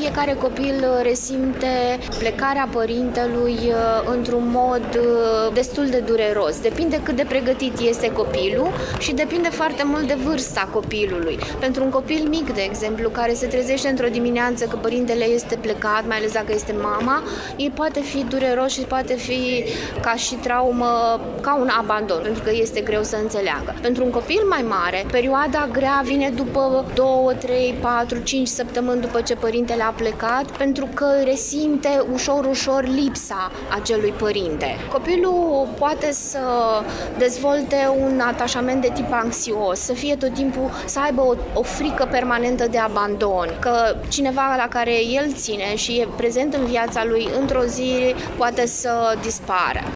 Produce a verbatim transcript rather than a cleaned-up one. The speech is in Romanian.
Fiecare copil resimte plecarea părintelui într-un mod destul de dureros. Depinde cât de pregătit este copilul și depinde foarte mult de vârsta copilului. Pentru un copil mic, de exemplu, care se trezește într-o dimineață că părintele este plecat, mai ales dacă este mama, el poate fi dureros și poate fi ca și traumă, ca un abandon, pentru că este greu să înțeleagă. Pentru un copil mai mare, perioada grea vine după două, trei, patru, cinci săptămâni după ce părintele a plecat, pentru că resimte ușor, ușor lipsa acelui părinte. Copilul poate să dezvolte un atașament de tip anxios, să fie tot timpul, să aibă o, o frică permanentă de abandon, că cineva la care el ține și e prezent în viața lui într-o zi poate să dispară.